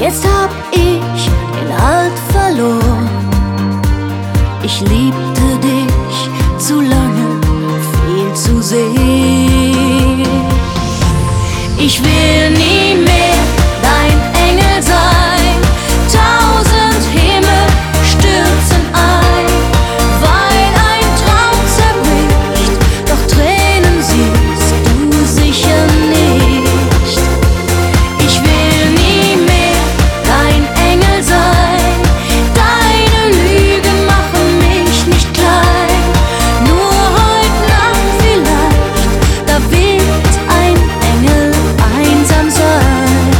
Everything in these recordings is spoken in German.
Jetzt hab ich den Halt verloren. Ich liebte dich zu lange, viel zu sehr. Ich will nie mehr dein Engel sein. 1000 Himmel stürzen ein, weil ein Traum zerbricht, doch Tränen siehst du sicher nicht. Ich will nie mehr dein Engel sein. Deine Lügen machen mich nicht klein. Nur heute Nacht vielleicht, da wird ein Engel einsam sein.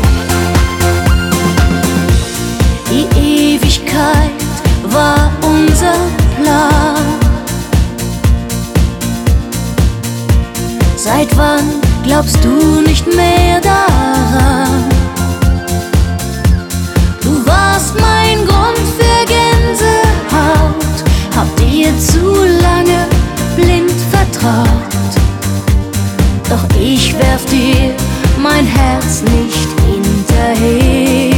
Die Ewigkeit war unser Plan. Seit wann glaubst du nicht mehr daran? Du warst mein Grund für Gänsehaut, hab dir zu lange blind vertraut. Doch ich werf dir mein Herz nicht hinterher.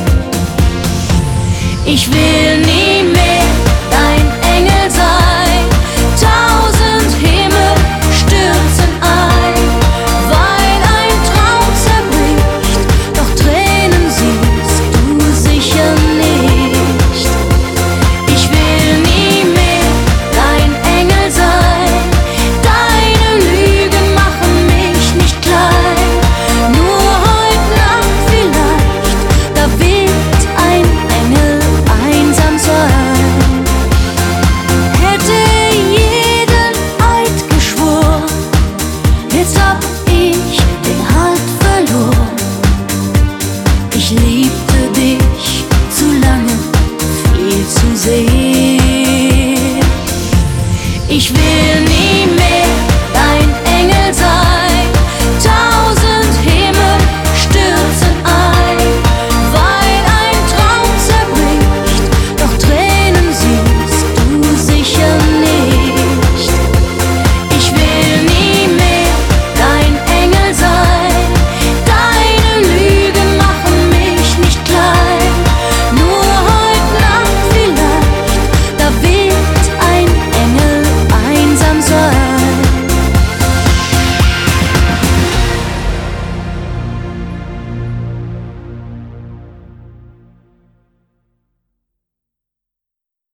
Ich will nie mehr dein Engel sein. 1000 Himmel stürzen ein, weil ein Traum zerbricht, doch Tränen siehst du sicher nicht. Ich will nie mehr dein Engel sein. Deine Lügen machen mich nicht klein. Nur heute Nacht vielleicht, da wird ein Engel einsam sein. Hätte jeden Eid geschworen, jetzt hab ich den Halt verloren. Ich liebte dich zu lange, viel zu sehr. Ich will